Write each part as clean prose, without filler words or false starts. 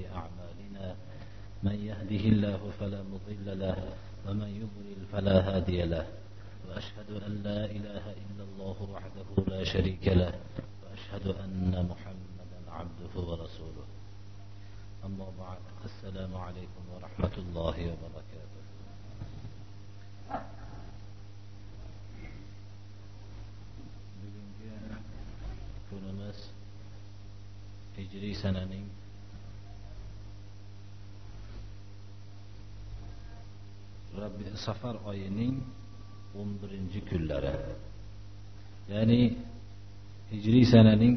أعمالنا من يهده الله فلا مضل له ومن يضلل فلا هادي له وأشهد أن لا إله إلا الله وحده لا شريك له وأشهد أن محمدا عبده ورسوله أما بعد السلام عليكم ورحمة الله وبركاته. Bugungi kunimiz hijriy sananing Safar oyining 11-kunlari, ya'ni hijriy sananing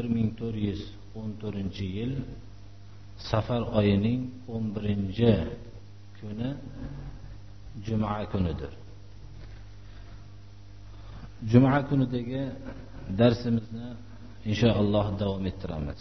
1414-yil Safar oyining 11-kuni Juma kunidir. Juma kunidagi darsimizni inshaalloh davom ettiramiz.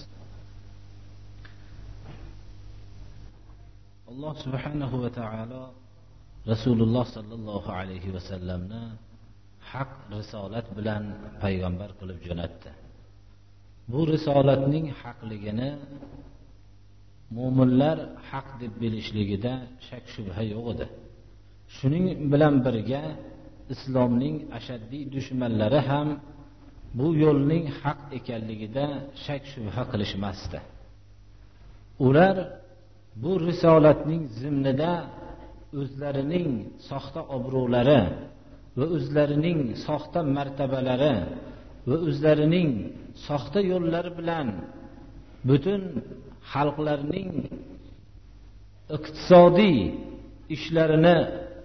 Alloh subhanahu va taolo Rasululloh sallallohu alayhi va sallamni haq risolat bilan payg'ambar qilib jo'natdi. Bu risolatning haqligini mu'minlar haq deb bilishligida shak shubha yo'q edi. Shuning bilan birga islomning ashaddiy dushmanlari ham bu yo'lning haq ekanligida shak shubha qilishmasdi. Ular bu risolatning zimnida o'zlarining soxta obro'lari va o'zlarining soxta martabalari va o'zlarining soxta yo'llari bilan butun xalqlarning iqtisodiy ishlarini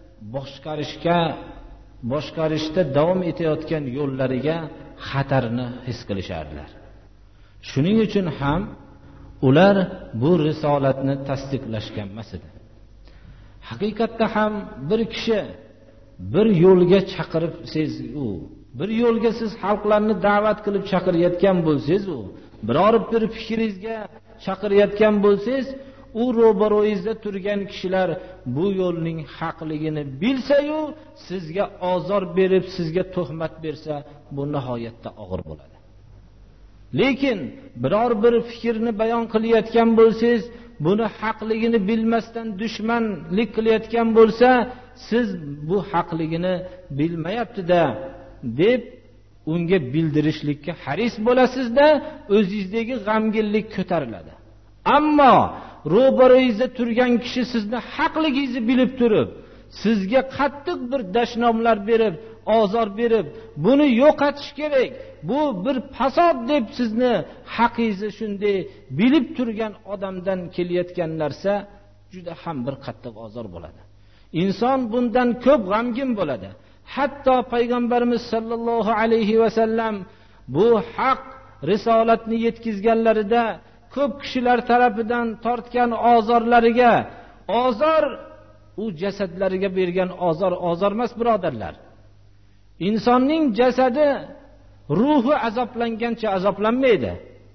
boshqarishda davom etayotgan yo'llariga xatarni his qilishardilar. Shuning uchun ham ular bu risolatni tasdiqlashgan emas edi. Haqiqatda ham bir kishi bir yo'lga chaqirib bir yo'lga siz xalqlarni da'vat qilib chaqirayotgan bo'lsangiz, biror bir fikringizga chaqirayotgan bo'lsangiz, u ro'baro'yingizda turgan kishilar bu yo'lning haqligini bilsa-yu, sizga ozor berib, sizga tuhmat bersa, bu nihoyatda og'ir bo'ladi. Lekin biror bir fikrni bayon qilayotgan bo'lsangiz, buni haqligini bilmasdan dushmanlik qilayotgan bo'lsa, siz bu haqligini bilmayapti-da deb unga bildirishlikka haris bo'lasizda, o'zingizdagi g'amginlik ko'tariladi. Ammo ro'baro'yingizda turgan kishi sizni haqligingizni bilib turib, sizga qattiq bir dashnomlar berib, ozor berib, buni yo'qotish kerak, bu bir fasod deb sizni haqingizni shunday bilib turgan odamdan kelayotgan narsa juda ham bir qattiq ozor bo'ladi. Inson bundan ko'p g'amgin bo'ladi. Hatto payg'ambarimiz sallallohu alayhi va sallam bu haq risolatni yetkazganlarida ko'p kishilar tarafidan tortgan ozorlariga, ozor u jasadlariga bergan ozor emas, birodarlar. Insonning jasadi ruhi azoblangancha azoblanmaydi.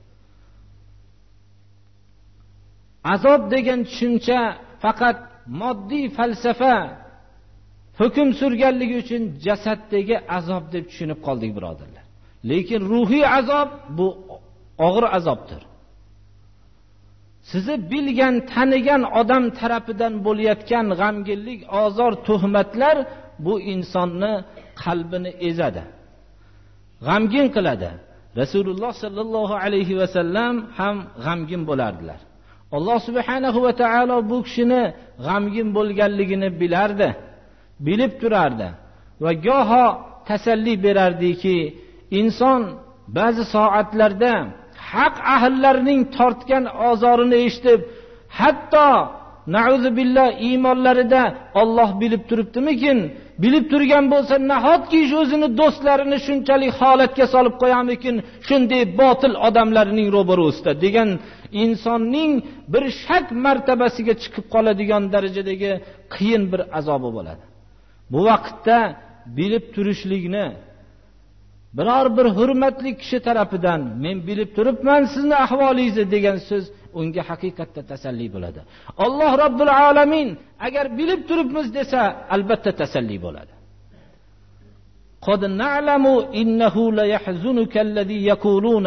Azob degan tushuncha faqat moddiy falsafa hukm surganligi uchun jasaddagi azob deb tushunib qoldik, birodarlar. Lekin ruhiy azob bu og'ir azobdir. Sizni bilgan, tanigan odam tarafidan bo'layotgan g'amginlik, ozor, tuhmatlar bu insonni qalbini ezadi, g'amgin qiladi. Rasululloh sallallohu alayhi va sallam ham g'amgin bo'lardilar. Alloh subhanahu va taolo bu kishini g'amgin bo'lganligini bilardi, bilib turardi va goho tasalli berardiki, inson ba'zi soatlarda haq ahllarining tortgan ozorini eshitib, hatto na'uzubillah iymonlarida Alloh bilib turibdimikin, bilib turgan bo'lsa, nahotki o'zini do'stlarini shunchalik holatga solib qo'yamikin, shunday botil odamlarning ro'barosida degan insonning bir shak martabasiga chiqib qoladigan darajadagi qiyin bir azobi bo'ladi. Bu vaqtda bilib turishlikni biror bir hurmatli kishi tarafidan men bilib turibman sizni ahvolingizni degan so'z unga haqiqatda tasalli bo'ladi. Alloh Rabbul alamin agar bilib turibmiz desa, albatta tasalli bo'ladi. Qad na'lamu innahu la yahzunuka alladhi yaquluna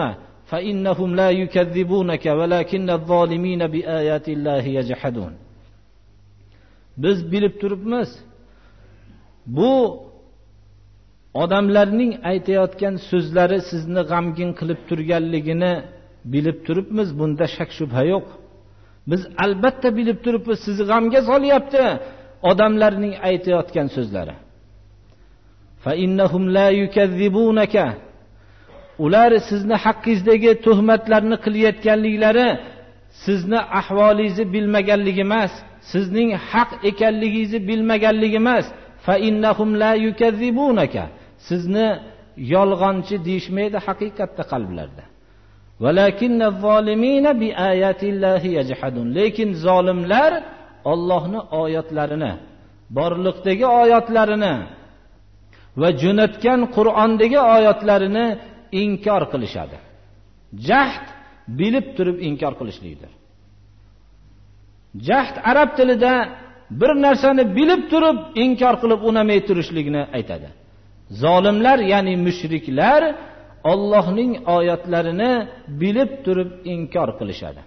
فإنهم لا يكذبونك ولكن الظالمين بآيات الله يجحدون. Biz bilib turibmiz, bu odamlarning aytayotgan so'zlari sizni g'amgin qilib turganligini bilib turibmiz, bunda shak shubha yo'q. Biz albatta bilib turibmiz, sizni g'amga solyapti odamlarning aytayotgan so'zlari. Fa innahum la yukazzibunaka, ular sizni haqqingizdagi tuhmatlarni qilayotganliklari sizni ahvolingizni bilmaganligi emas, sizning haq ekanligingizni bilmaganligi emas. Fa innahum la yukazzibunaka, sizni yolg'onchi deyishmaydi haqiqatda qalblarda. Valakinna zolimina bi ayatillahi yajhadun, lekin zolimlar Allohning oyatlarini, borliqdagi oyatlarini va jo'natgan Qur'ondagi oyatlarini inkor qilishadi. Jahd bilib turib inkor qilishlikdir. Jahd arab tilida bir narsani bilib turib inkor qilib unamay turishligini aytadi. Zolimlar, ya'ni mushriklar Allohning oyatlarini bilib turib inkor qilishadi.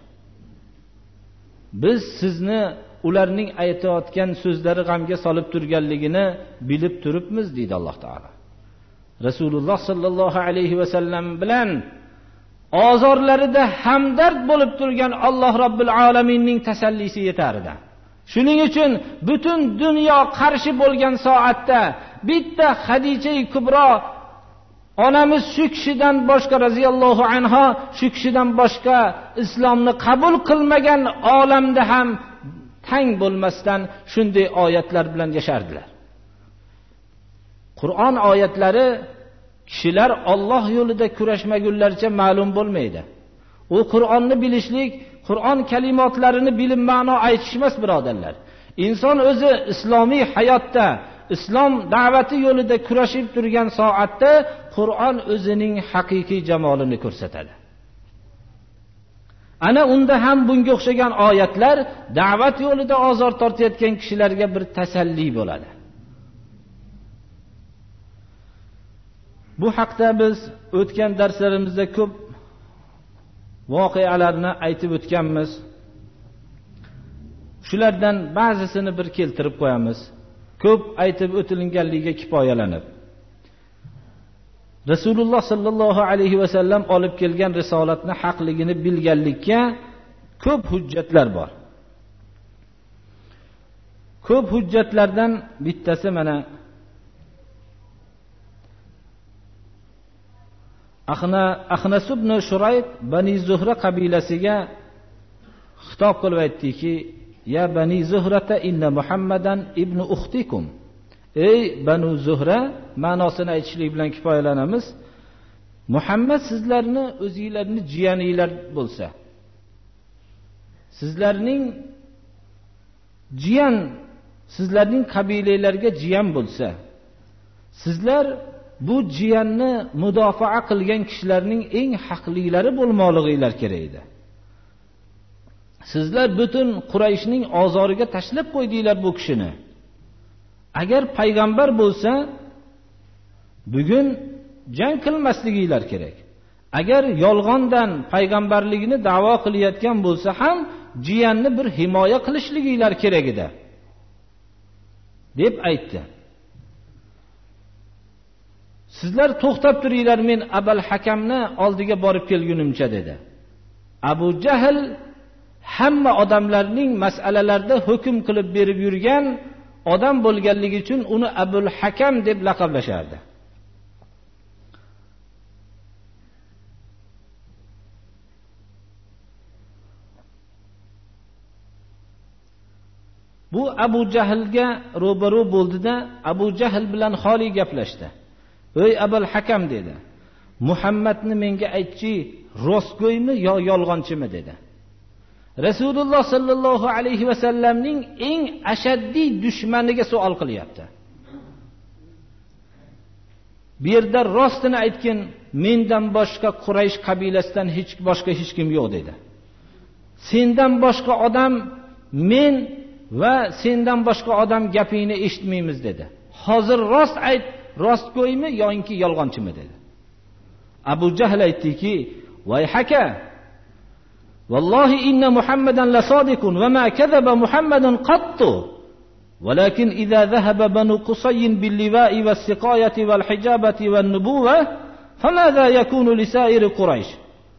Biz sizni ularning aytayotgan so'zlari g'amga solib turganligini bilib turibmiz, deydi Alloh taolo. Rasululloh sallallohu alayhi va sallam bilan ozorlarida hamdard bo'lib turgan Alloh Robbil alaminning tasallisi yetardi. Shuning uchun butun dunyo qarshi bo'lgan soatda bitta Xadija-i Kubro onamiz shu kishidan boshqa raziyallohu anha, shu kishidan boshqa islomni qabul qilmagan olamda ham tang bo'lmasdan shunday oyatlar bilan yashardilar. Qur'on oyatlari kishilar Alloh yo'lida kurashmagunlarcha ma'lum bo'lmaydi. U Qur'onni bilishlik, Qur'on kalimotlarini bilib ma'no aytish emas, birodarlar. Inson o'zi islomiy hayotda, islom da'vati yo'lida kurashib turgan soatda Qur'on o'zining haqiqiy jamolini ko'rsatadi. Ana unda ham bunga o'xshagan oyatlar da'vat yo'lida ozor tortayotgan kishilarga bir tasalli bo'ladi. Bu haqda biz o'tgan darslarimizda ko'p voqealarni aytib o'tganmiz. Shulardan ba'zisini bir keltirib qo'yamiz. Ko'p aytib o'tilganligiga kifoyalanib. Rasululloh sallallohu alayhi va sallam olib kelgan risolatni haqligini bilganlikka ko'p hujjatlar bor. Ko'p hujjatlardan bittasi mana Axnas ibn Shurayq Bani Zuhra qabilasiga xitob qilib aytdiki: "Ya Bani Zuhrata inna Muhammadan ibn ukhtikum." Ey Banu Zuhra, ma'nosini aytishlik bilan kifoyalanamiz. Muhammad sizlarni o'zingizlarning jiyaninglar bo'lsa, sizlarning jiyan, sizlarning qabilalarga jiyan bo'lsa, sizlar bu jiyanni mudofaa qilgan kishilarning eng haqlilari bo'lmoqliginglar kerak edi. Sizlar butun Qurayshning ozoriga tashlab qo'ydinglar bu kishini. Agar payg'ambar bo'lsa, bugun jang qilmasliginglar kerak. Agar yolg'ondan payg'ambarligini da'vo qilayotgan bo'lsa ham jiyanni bir himoya qilishliginglar kerak edi, deb aytdi. Sizlar to'xtab turinglar, men Abul Hakamni oldiga borib kelgunimcha dedi. Abu Jahl hamma odamlarning masalalarda hukm qilib berib yurgan odam bo'lganligi uchun uni Abul Hakam deb laqablashardi. Bu Abu Jahlga ro'baro bo'ldida Abu Jahl bilan xoli gaplashdi. "Ey Abul Hakam" dedi. "Muhammadni menga aytchi, rostgo'ymi yo yolg'onchimi?" dedi. Rasululloh sallallohu alayhi va sallamning eng ashaddiy dushmaniga savol qilyapti. Bu yerda rostini aytgin, mendan boshqa Quraysh qabilasidan hech kim yo'q dedi. Sendan boshqa odam, men va sendan boshqa odam gapingni eshitmaymiz dedi. Hozir rost ayt, rostgo'ymi yoki yolg'onchimi dedi. Abu Jahl aytdiki, vayhaka vallohi inna muhammadan lasodiqun va ma kadaba muhammadan qattu walakin idza dhahaba banu qusay bil liwa'i was siqayati wal hijabati wan nubuwah famadha yakunu li sa'ir quraish.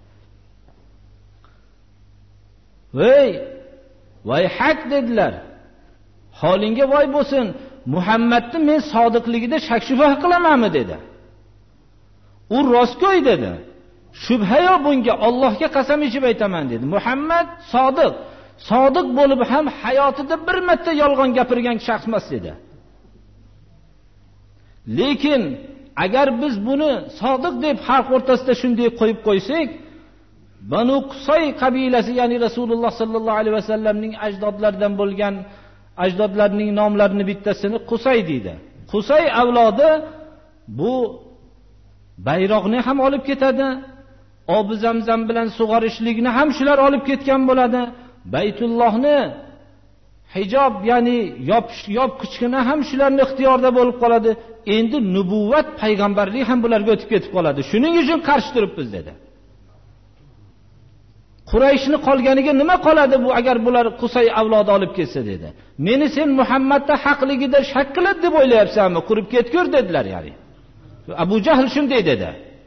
Vayhak dedilar. Holingga voy bo'lsin, Muhammadni men sodiqligida shak shubha qilamanmi dedi. U rostgo'y dedi. Shubha yo'q bunga, Allohga qasam ichib aytaman dedi. Muhammad sodiq. Sodiq bo'lib ham hayotida bir marta yolg'on gapirgan shaxs emas dedi. Lekin agar biz buni sodiq deb xalq o'rtasida shunday qo'yib qo'ysak, Banu Qusay qabilasi, ya'ni Rasululloh sallallohu alayhi vasallamning ajdodlaridan bo'lgan ajdodlarning nomlarini bittasini Qusay deydi. Qusay avlodi bu bayroqni ham olib ketadi, obi Zamzam bilan sug'orishlikni ham shular olib ketgan bo'ladi. Baytullohni hijob, ya'ni yopqichgina ham shularning ixtiyorida bo'lib qoladi. Endi nubuvvat, payg'ambarlik ham bularga o'tib ketib qoladi. Shuning uchun qarshi turibmiz dedi. Qurayshni qolganiga nima qoladi bu agar bular Qusay avlodi olib ketsa dedi. Meni sen Muhammadda haqligida shak qiladi deb o'ylayapsanmi? Qurib ketgur dedilar ya'ni. Abu Jahl shunday dedi.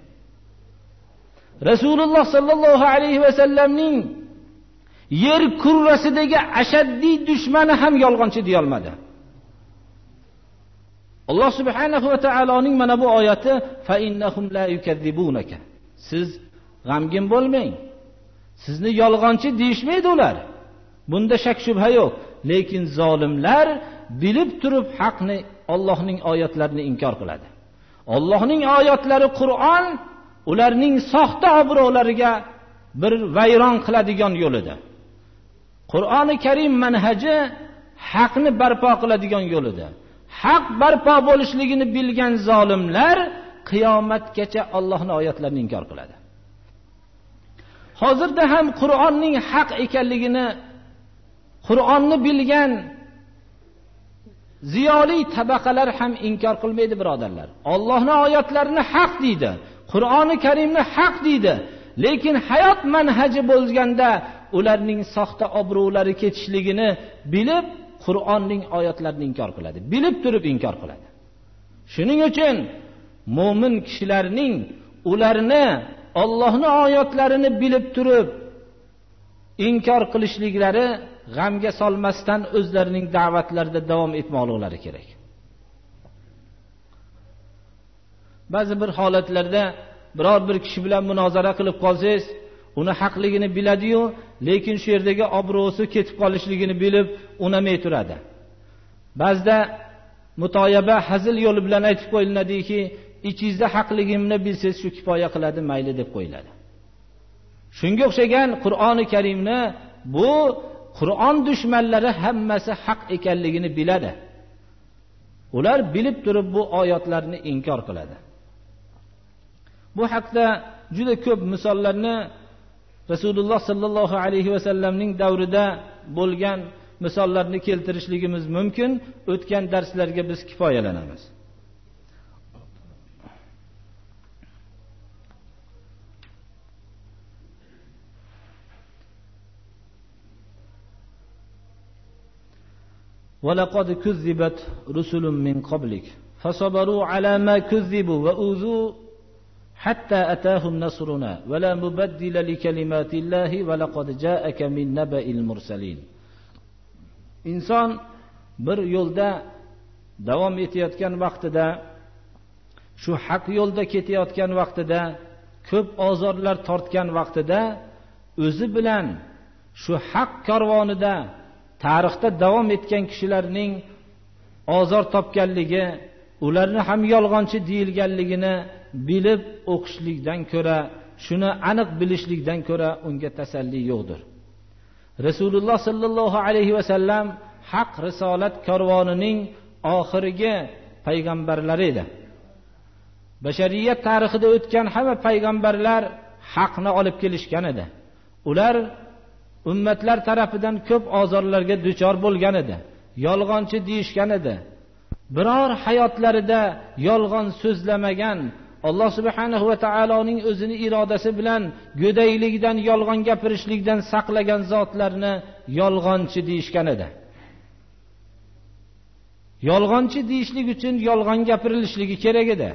Rasululloh sallallohu alayhi vasallamning yer kurrasidagi ashaddiy dushmani ham yolg'onchi deya olmadi. Alloh subhanahu va taoloning mana bu oyati fa innahum la yukazzibunaka. Siz g'amgin bo'lmang. Sizni yolg'onchi deyishmaydi ular. Bunda shak shubha yo'q. Lekin zolimlar bilib turib haqni, Allohning oyatlarini inkor qiladi. Allohning oyatlari Qur'on ularning soxta obro'lariga bir vayron qiladigan yo'lidir. Qur'oni Karim manhaji haqni barpo qiladigan yo'lidir. Haq barpo bo'lishligini bilgan zolimlar qiyomatgacha Allohning oyatlarini inkor qiladi. Hozirda ham Qur'onning haq ekanligini, Qur'onni bilgan ziyoli tabaqalar ham inkor qilmaydi birodarlar. Allohning oyatlarini haq deydi, Qur'oni Karimni haq deydi. Lekin hayot manhaji bo'lganda ularning soxta obro'lari ketishligini bilib Qur'onning oyatlarini inkor qiladi. Bilib turib inkor qiladi. Shuning uchun mu'min kishilarning ularni Allohning oyatlarini bilib turib inkor qilishliklari, g'amga solmasdan o'zlarining da'vatlarida davom etmoqlari kerak. Ba'zi bir holatlarda biror bir kishi bilan munozara qilib qolsangiz, uni haqligini biladi-yu, lekin shu yerdagi obro'si ketib qolishligini bilib unamay turadi. Ba'zida mutoyaba hazil yo'li bilan aytib qo'yiladiki, ichingizda haqligimni bilsangiz shu kifoya qiladi, mayli deb qo'yiladi. Shunga o'xshagan Qur'oni Karimni bu Qur'on dushmanlari hammasi haq ekanligini biladi. Ular bilib turib bu oyatlarni inkor qiladi. Bu haqda juda ko'p misollarni Rasululloh sallallohu alayhi vasallamning davrida bo'lgan misollarni keltirishligimiz mumkin. O'tgan darslarga biz kifoyalanamiz. وَلَقَدْ كُذِّبَتْ رُسُلٌ مِّن قَبْلِكَ فَصَبَرُوا عَلَى مَا كُذِّبُوا وَأُوذُوا حَتَّى أَتَاهُمْ نَصْرُنَا وَلَا مُبَدِّلَ لِكَلِمَاتِ اللَّهِ وَلَقَدْ جَاءَكَ مِن نَّبَإِ الْمُرْسَلِينَ. İnson bir yo'lda davom etayotgan vaqtida, shu haq yo'lda ketayotgan vaqtida, ko'p ozorlar tortgan vaqtida o'zi bilan shu haq karvonida tarixda davom etgan kishilarning ozor topganligi, ularni ham yolg'onchi deyilganligini bilib o'qishlikdan ko'ra, shuni aniq bilishlikdan ko'ra unga tasalli yo'qdir. Rasululloh sallallohu alayhi vasallam haq risolat karvonining oxirgi payg'ambarlari edi. Bashariyat tarixida o'tgan hamma payg'ambarlar haqni olib kelishgan edi. Ular ummatlar tarafidan ko'p ozorlarga duchor bo'lgan edi. Yolg'onchi deyishgan edi. Biror hayotlarida yolg'on so'zlamagan, Alloh subhanahu va taoloning o'zini irodasi bilan go'daylikdan, yolg'on gapirishlikdan saqlagan zotlarni yolg'onchi deyishgan edi. Yolg'onchi deyishlik uchun yolg'on gapirilishligi kerak edi.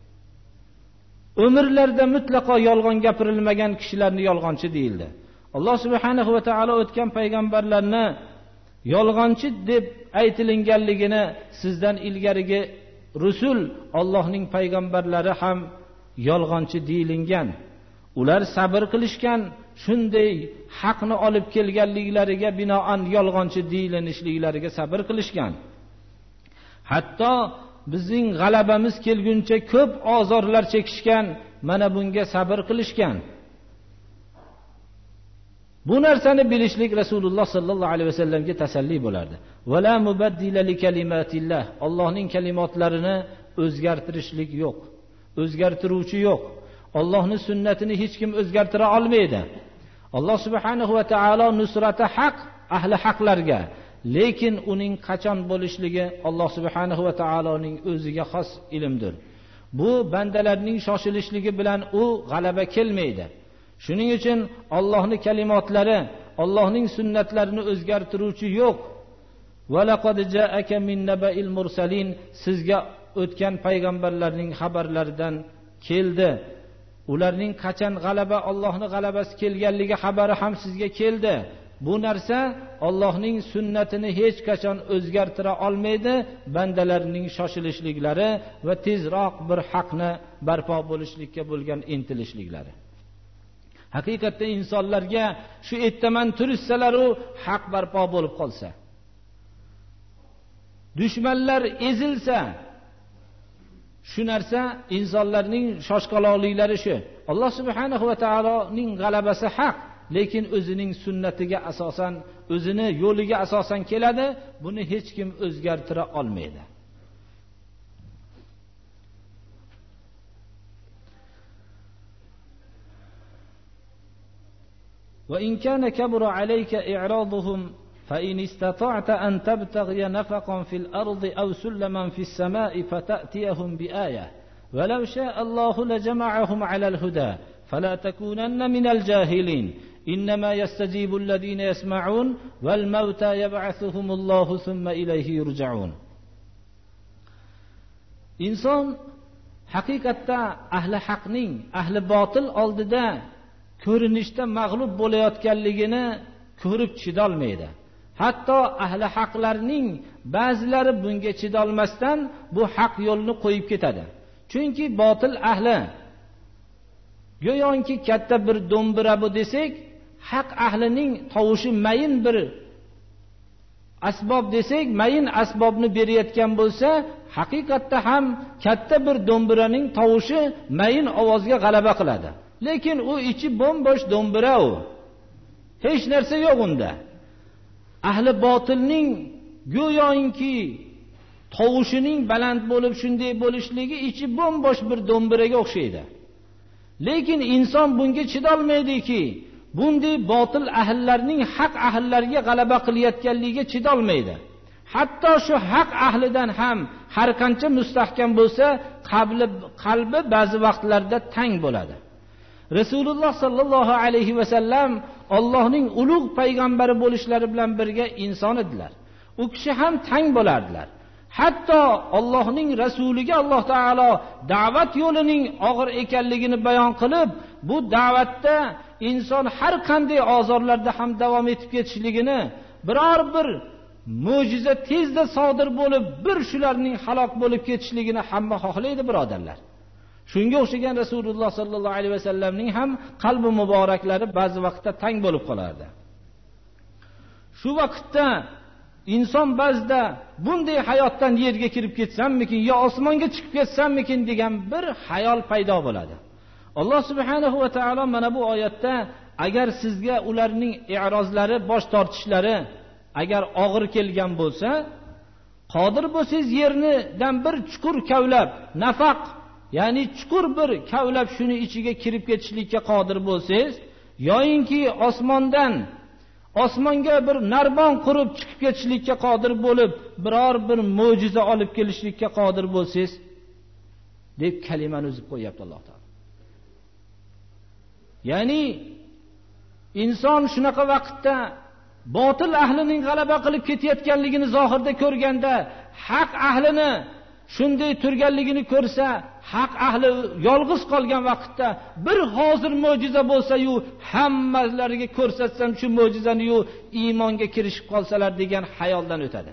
Umrlarda mutlaqo yolg'on gapirilmagan kishilarni yolg'onchi deyildi. Alloh subhanahu va taolo o'tgan payg'ambarlarni yolg'onchi deb aytilinganligini sizdan ilgarigi rusul, Allohning payg'ambarlari ham yolg'onchi deyilgan. Ular sabr qilishgan, shunday haqni olib kelganliklariga binoan yolg'onchi deyilinishliklariga sabr qilishgan. Hatto bizning g'alabamiz kelguncha ko'p ozorlar chekishgan, mana bunga sabr qilishgan. Bu narsani bilishlik Rasululloh sallallohu alayhi vasallamga tasalli bo'lardi. Wala mubaddila li kalimatillah. Allohning kalimatlarini o'zgartirishlik yo'q. O'zgartiruvchi yo'q. Allohning sunnatini hech kim o'zgartira olmaydi. Alloh subhanahu va taolo nusrati haq ahli haqlarga, lekin uning qachon bo'lishligi Alloh subhanahu va taoloning o'ziga xos ilmdir. Bu bandalarning shoshilishligi bilan u g'alaba kelmaydi. Shuning uchun Allohning kalimatlari, Allohning sunnatlarini o'zgartiruvchi yo'q. Va laqad ja'aka min naba'il mursalin, sizga o'tgan payg'ambarlarning xabarlaridan keldi. Ularning qachon g'alaba, Allohning g'alabasi kelganligi xabari ham sizga keldi. Bu narsa Allohning sunnatini hech qachon o'zgartira olmaydi. Bandalarning shoshilishliklari va tezroq bir haqni barpo bo'lishlikka bo'lgan intilishliklari. Haqiqatda insonlarga shu ertaman turishsalaru haq barpo bo'lib qolsa, dushmanlar ezilsa, shu narsa insonlarning shoshqaloqliklari shu. Alloh subhanahu va taoloning g'alabasi haq, lekin o'zining sunnatiga asosan, o'zini yo'liga asosan keladi. Buni hech kim o'zgartira olmaydi. وإن كان كبر عليك إعراضهم فإن استطعت أن تبتغي نفقا في الأرض أو سلما في السماء فتأتيهم بآية ولو شاء الله لجمعهم على الهدى فلا تكونن من الجاهلين إنما يستجيب الذين يسمعون والموتى يبعثهم الله ثم إليه يرجعون. إنسان حقيقة أهل حقنين أهل باطل oldida ko'rinishda mag'lub bo'layotganligini ko'rib chidolmaydi. Hatto ahli haqlarning ba'zilari bunga chidolmasdan bu haq yo'lni qo'yib ketadi. Chunki botil ahli go'yoki katta bir do'mbira bu desak, haq ahlining tovushi mayin bir asbob desak, mayin asbobni berayotgan bo'lsa, haqiqatda ham katta bir do'mbiraning tovushi mayin ovozga g'alaba qiladi. Lekin u ichi bo'm-bo'sh do'mbira u. Hech narsa yo'q unda. Ahli botilning go'yoki tovushining baland bo'lib shunday bo'lishligi ichi bo'm-bo'sh bir do'mbiraga o'xshaydi. Lekin inson bunga chidolmaydiki, bunday botil ahillarning haq ahillariga g'alaba qilayotganligiga chidolmaydi. Hatto shu haq ahlidan ham har qancha mustahkam bo'lsa, qalbi ba'zi vaqtlarda tang bo'ladi. Rasululloh sallallohu alayhi va sallam Allohning ulug' payg'ambari bo'lishlari bilan birga inson edilar. U kishi ham tang bo'lardilar. Hatto Allohning rasuliga Alloh taolo da'vat yo'lining og'ir ekanligini bayon qilib, bu da'vatda inson har qanday ozorlarda ham davom etib ketishligini, biror bir mo'jiza tezda sodir bo'lib, bir shularning halok bo'lib ketishligini hamma xohlaydi, birodarlar. Shunga o'xshagan Rasululloh sallallohu alayhi vasallamning ham qalbi muboraklari ba'zi vaqtda tang bo'lib qolardi. Shu vaqtda inson ba'zida bunday hayotdan yerga kirib ketsammikin yo osmonga chiqib ketsammikin degan bir xayol paydo bo'ladi. Alloh subhanahu va taolo mana bu oyatda agar sizga ularning i'rozlari, bosh tortishlari agar og'ir kelgan bo'lsa, qodir bo'lsangiz yerdan bir chuqur kavlab, nafaq, ya'ni chuqur bir kavlab shuni ichiga kirib ketishlikka qodir bo'lsangiz, yoyinki osmonga bir narvon qurib chiqib ketishlikka qodir bo'lib, biror bir mo'jiza olib kelishlikka qodir bo'lsangiz, deb kalimani uzib qo'yapti Alloh taolo. Ya'ni inson shunaqa vaqtda botil ahlining g'alaba qilib ketayotganligini zohirda ko'rganda, haq ahlini shunday turganligini ko'rsa, haq ahli yolg'iz qolgan vaqtda bir hozir mo'jiza bo'lsa-yu, hammalariga ko'rsatsam shu mo'jizani-yu iymonga kirishib qolsalar degan xayoldan o'tadi.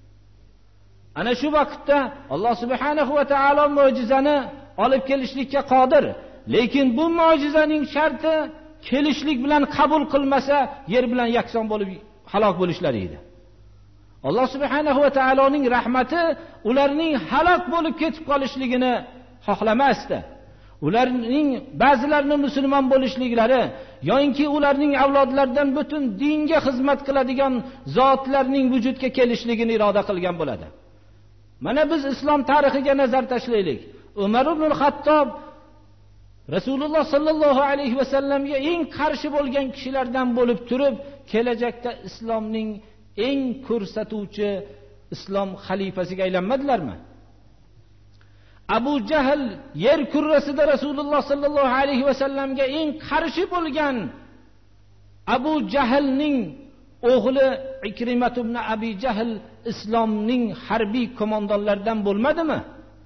Ana shu vaqtda Alloh subhanahu va taolo mo'jizani olib kelishlikka qodir. Lekin bu mo'jizaning sharti kelishlik bilan qabul qilmasa, yer bilan yakson bo'lib halok bo'lishlari edi. Alloh subhanahu va taoloning rahmati ularning halok bo'lib ketib qolishligini xohlamasdi. Ularning ba'zilarini musulmon bo'lishliklari yoki ularning avlodlaridan butun dinga xizmat qiladigan zotlarning vujudga kelishligini iroda qilgan bo'ladi. Mana biz islom tarixiga nazar tashlaylik. Umar ibn al-Xattob Rasululloh sallallohu alayhi va sallamga eng qarshi bo'lgan kishilardan bo'lib turib, kelajakda islomning eng ko'rsatuvchi islom xalifasiga aylanmadilarmi? Abu Jahl yer kurrasida Rasululloh sallallohu alayhi va sallamga eng qarshi bo'lgan Abu Jahlning o'g'li Ikrimat ibn Abi Jahl islomning harbiy qo'mondonlaridan bo'lmadimi?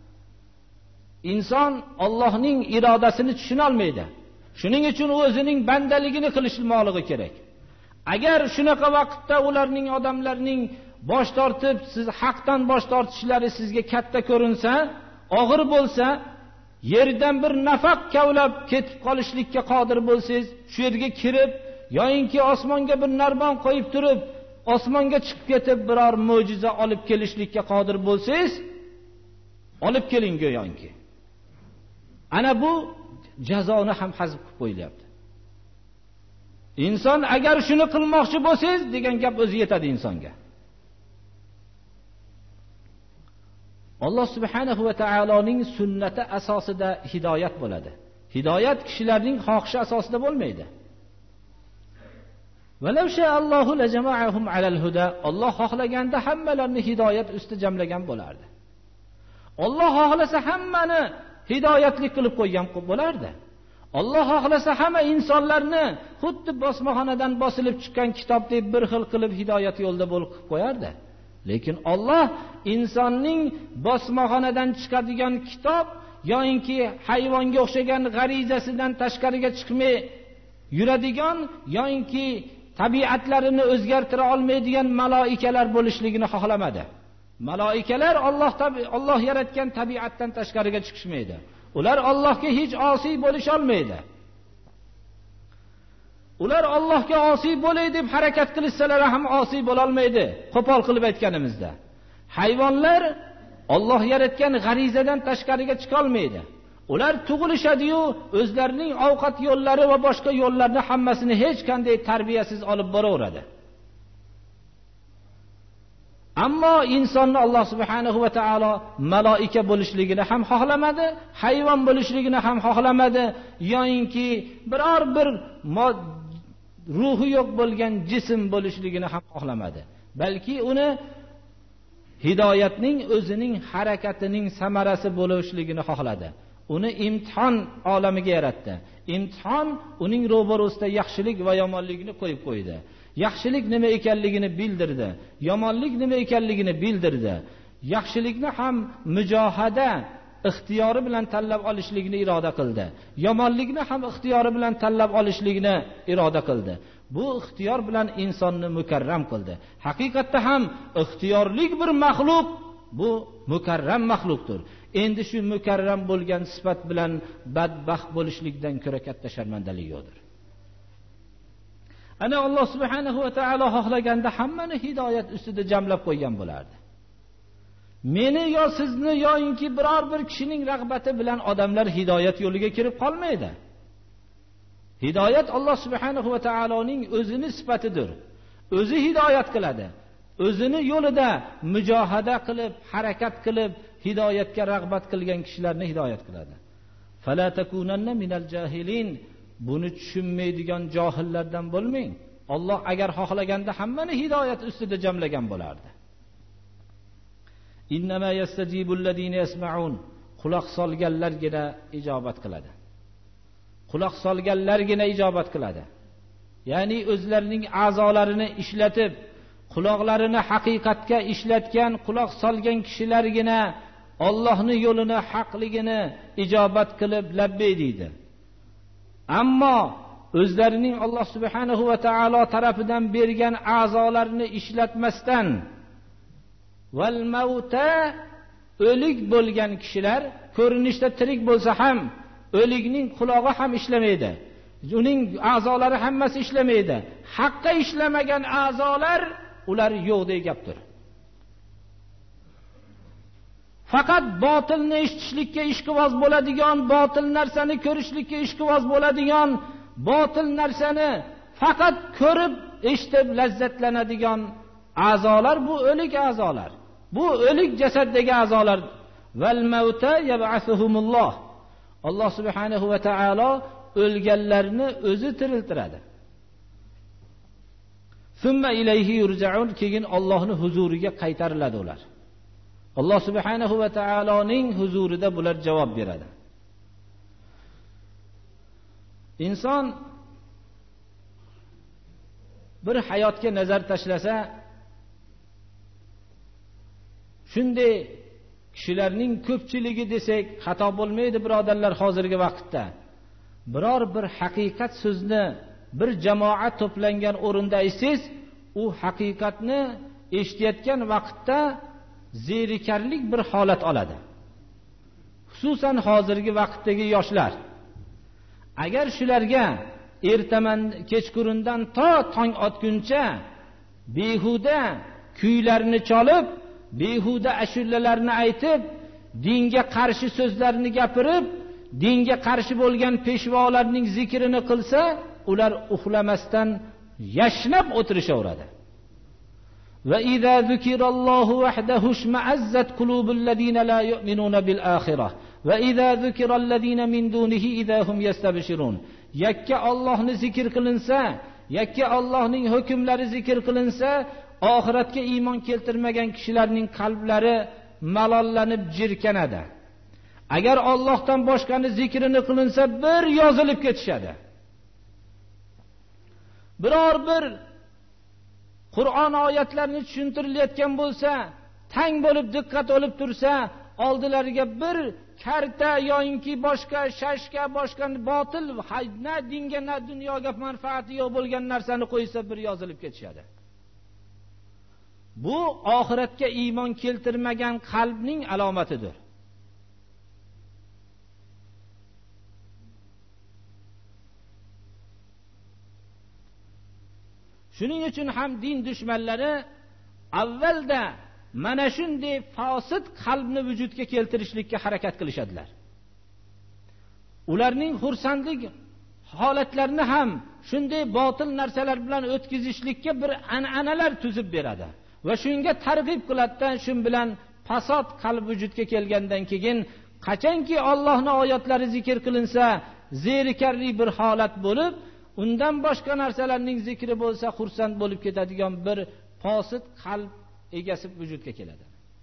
Inson Allohning irodasini tushuna olmaydi. Shuning uchun o'zining bandaligini qilishmoqligi kerak. Agar shunaqa vaqtda ularning odamlarning bosh tortib, siz haqdan bosh tortishlari sizga katta ko'rinsa, og'ir bo'lsa, yerdan bir nafaq kavlab ketib qolishlikka qodir bo'lsangiz, shu yerga kirib, yoyinki osmonga bir narvon qo'yib turib, osmonga chiqib ketib biror mo'jiza olib kelishlikka qodir bo'lsangiz, olib keling go'yoki. Ana bu jazoni ham hazb qilib qo'yilyapti. Inson agar shuni qilmoqchi bo'lsangiz degan gap o'zi yetadi insonga. Alloh subhanahu va taoloning sunnati asosida hidoyat bo'ladi. Hidoyat kishilarning xohishi asosida bo'lmaydi. Walau sha'allohu lajama'ahum 'alal huda. Alloh xohlaganda hammalarni hidoyat ustida jamlagan bo'lardi. Alloh xohlasa hammani hidoyatli qilib qo'ygan bo'lardi. Alloh xohlasa hamma insonlarni xuddi bosmaxonadan bosilib chiqqan kitobdek bir xil qilib hidoyat yo'lida bo'lib qo'yardi. Lekin Alloh insonning bosmaxonadan chiqadigan kitob yoinki hayvonga o'xshagan g'arizasidan tashqariga chiqmay yuradigan yoinki tabiatlarini o'zgartira olmaydigan maloikalar bo'lishligini xohlamadi. Maloikalar Alloh yaratgan tabiatdan tashqariga chiqishmaydi. Ular Allohga hech osiy bo'lish olmaydi. Ular Allohga osiy bo'lay deb harakat qilsalar ham osiy bo'la olmaydi. Qo'pol qilib aytganimizda. Hayvonlar Alloh yaratgan g'arizadan tashqariga chiqa olmaydi. Ular tug'ilishadi-yu, o'zlarining ovqat yo'llari va boshqa yo'llarni hammasini hech qanday tarbiyasiz olib boraveradi. Ammo insonni Alloh subhanahu va taolo maloika bo'lishligini ham xohlamadi, hayvon bo'lishligini ham xohlamadi, yo'inki biror bir ruhi yo'q bo'lgan jism bo'lishligini ham xohlamadi. Balki uni hidoyatning o'zining harakatining samarasi bo'lishligini xohladi. Uni imtihon olamiga yaratdi. Imtihon uning ro'barosida yaxshilik va yomonlikni qo'yib qo'ydi. Yaxshilik nima ekanligini bildirdi, yomonlik nima ekanligini bildirdi. Yaxshilikni ham mujohada ixtiyori bilan tanlab olishligini iroda qildi. Yomonlikni ham ixtiyori bilan tanlab olishligini iroda qildi. Bu ixtiyor bilan insonni mukarram qildi. Haqiqatda ham ixtiyorlik bir maxluq, bu mukarram maxluqdir. Endi shu mukarram bo'lgan sifat bilan badbaxt bo'lishlikdan ko'ra katta sharmandalik yo'qdir. Ana Alloh subhanahu va taolo xohlaganda hammani hidoyat ustida jamlab qo'ygan bo'lardi. Meni yo sizni yoinki biror bir kishining rag'bati bilan odamlar hidoyat yo'liga kirib qolmaydi. Hidoyat Alloh subhanahu va taoloning o'zining sifatidir. O'zi hidoyat qiladi. O'zini yo'lida mujohada qilib, harakat qilib, hidoyatga rag'bat qilgan kishilarni hidoyat qiladi. Fala takunanna minal jahilin. Buni tushunmaydigan johillardan bo'lmang. Alloh agar xohlaganda hammani hidoyat ustida jamlagan bo'lardi. Innama yastajibul ladina yasma'un. quloq solganlargina ijobat qiladi. Quloq solganlargina ijobat qiladi. Ya'ni o'zlarining a'zolarini ishlatib, quloqlarini haqiqatga ishlatgan, quloq solgan kishilargina Allohning yo'lini, haqligini ijobat qilib labbay deydi. Ammo o'zlarining Alloh subhanahu va taolo tarafidan bergan a'zolarini ishlatmasdan val mauta, o'lik bo'lgan kishilar ko'rinishda tirik bo'lsa ham o'likning qulog'i ham ishlamaydi. Uning a'zolari hammasi ishlamaydi. Haqqa ishlamagan a'zolar ular yo'q degan gapdir. Faqat botilni eshitishlikka ishqivoz bo'ladigan, botil narsani ko'rishlikka ishqivoz bo'ladigan, botil narsani faqat ko'rib, eshitib lazzatlanadigan a'zolar bu o'lik a'zolar. Bu o'lik jasaddagi a'zolar. Val mauta yab'athuhumulloh. Alloh subhanahu va taolo o'lganlarni o'zi tiriltiradi. Summa ilayhi yurja'un, keyin Allohning huzuriga qaytariladi ular. Alloh subhanahu va taoloning huzurida bular javob beradi. Inson bir hayotga nazar tashlasa, shunday kishilarning ko'pchiligi desak xato bo'lmaydi, birodarlar. Hozirgi vaqtda biror bir haqiqat so'zni bir jamoat to'plangan o'rinda aytsangiz, u haqiqatni eshitayotgan vaqtda zerikarlik bir holat oladi. Xususan hozirgi vaqtdagi yoshlar. Agar shularga ertaman kechqurundan to tong otguncha behuda kuylarni cholib, behuda ashulalarni aytib, dinga qarshi so'zlarni gapirib, dinga qarshi bo'lgan peshvolarning zikrini qilsa, ular uxlamasdan yashnab o'tirishaveradi. Va idza zikirallohu wahdahu shma'azzat qulubul ladina la yu'minuna bil oxirah va idza zikiralladina min dunihi idza hum yastabshirun. Yakka Allohni zikr qilinsa, yakka Allohning hukmlari zikr qilinsa, oxiratga iymon keltirmagan kishilarning qalblari malollanib jirkanadi. Agar Allohdan boshqani zikrini qilinsa, bir yozilib ketishadi. Biror bir Qur'on oyatlarini tushuntirilayotgan bo'lsa, tang bo'lib diqqat olib tursa, oldilariga bir karta yoinki boshqa shashka, boshqa botil, na dinga na dunyoga manfaati yo'q bo'lgan narsani qo'ysa, bir yozilib ketishadi. Bu oxiratga iymon keltirmagan qalbning alomatidir. Shuning uchun ham din dushmanlari avvalda mana shunday fosid qalbni vujudga keltirishlikka harakat qilishadilar. Ularning xursandlik holatlarini ham shunday botil narsalar bilan o'tkazishlikka bir an'analar tuzib beradi va shunga targ'ib qiladidan, shu bilan fasod qalb vujudga kelgandan keyin qachonki Allohning oyatlari zikr qilinsa, zerikarli bir holat bo'lib, undan boshqa narsalarning zikri bo'lsa, xursand bo'lib ketadigan bir fosid qalb egasi vujudga keladi.